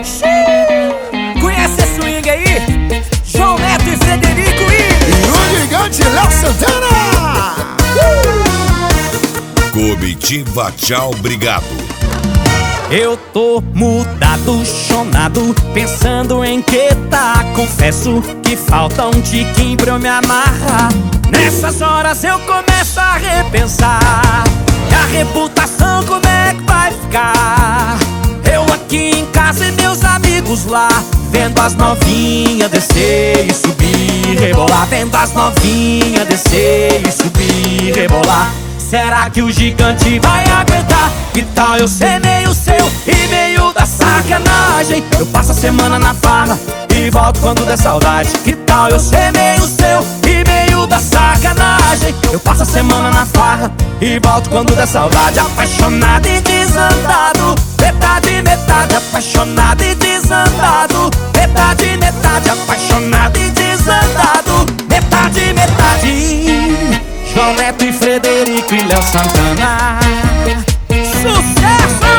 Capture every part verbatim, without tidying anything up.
Conhece esse swing aí? João Neto e Frederico e... E o gigante Léo Santana. uh! Comitiva Tchau Obrigado. Eu tô mudado, chonado, pensando em que tá. Confesso que falta um tiquinho pra eu me amarrar. Nessas horas eu começo a repensar. E a reputação como é que vai ficar? Eu aqui em casa e meus amigos lá, vendo as novinhas descer e subir, rebolar. Vendo as novinhas descer e subir, rebolar. Será que o gigante vai aguentar? Que tal eu ser meio seu e meio da sacanagem? Eu passo a semana na farra e volto quando der saudade. Que tal eu ser meio seu e meio da sacanagem? Eu passo a semana na farra e volto quando der saudade. Apaixonado e desandado, metade, metade. Apaixonado e desandado, metade, metade. Apaixonado e desandado, metade, metade. João Neto e Frederico e Léo Santana. Sucesso!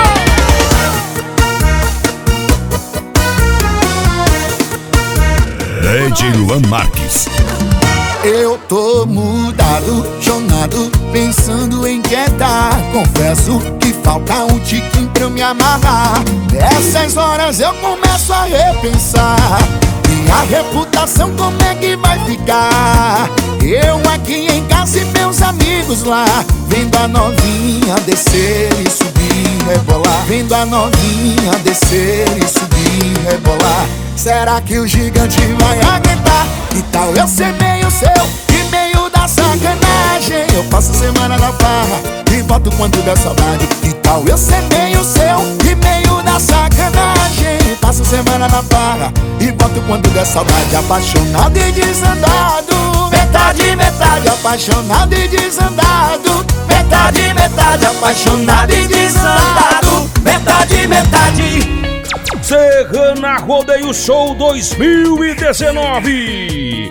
D J Luan Marques. Eu tô mudado, chonado, pensando em que tá. Confesso que falta um tiquinho pra eu me amarrar. Nessas horas eu começo a repensar. E a reputação como é que vai ficar? Eu aqui em casa e meus amigos lá, vendo a novinha descer e subir, rebolar. Vendo a novinha descer e subir, rebolar. Será que o gigante vai aguentar? Que tal eu ser meio seu e meio da sacanagem? Eu passo a semana na farra e volto quando der saudade. Que tal eu ser meio seu e meio da sacanagem? Eu passo a semana na farra e volto quando der saudade. Apaixonado e desandado, metade, metade. Apaixonado e desandado, metade, metade. Apaixonado e desandado, metade, metade. Serrana Rodeio Show dois mil e dezenove.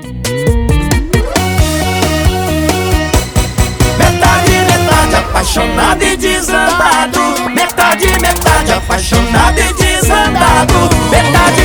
Metade, metade, apaixonado e desandado. Metade, metade, apaixonado e desandado. Metade,